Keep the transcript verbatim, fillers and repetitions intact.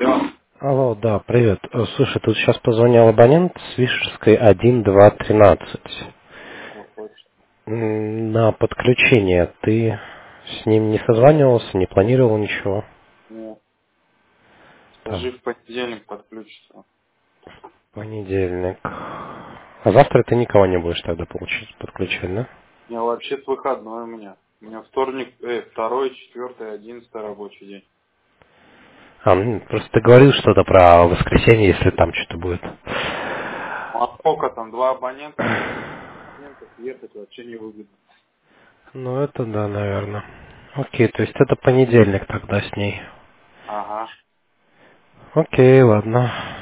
Да. Алло, да, привет. Э, Слушай, тут сейчас позвонил абонент с Вишерской один два тринадцать. Что хочешь. М, На подключение. Ты с ним не созванивался, не планировал ничего? Ну, Так, скажи, в понедельник подключится. понедельник. А завтра ты никого не будешь тогда получить, подключать, да? У меня вообще выходной у меня. У меня вторник, э, второй, четвертый, одиннадцатый рабочий день. А, м, просто ты говорил что-то про воскресенье, если там что-то будет. А сколько там, два абонента, на абонентов ехать вообще не выгодно. Ну, это да, наверное. Окей, то есть это понедельник тогда с ней. Ага. Окей, ладно.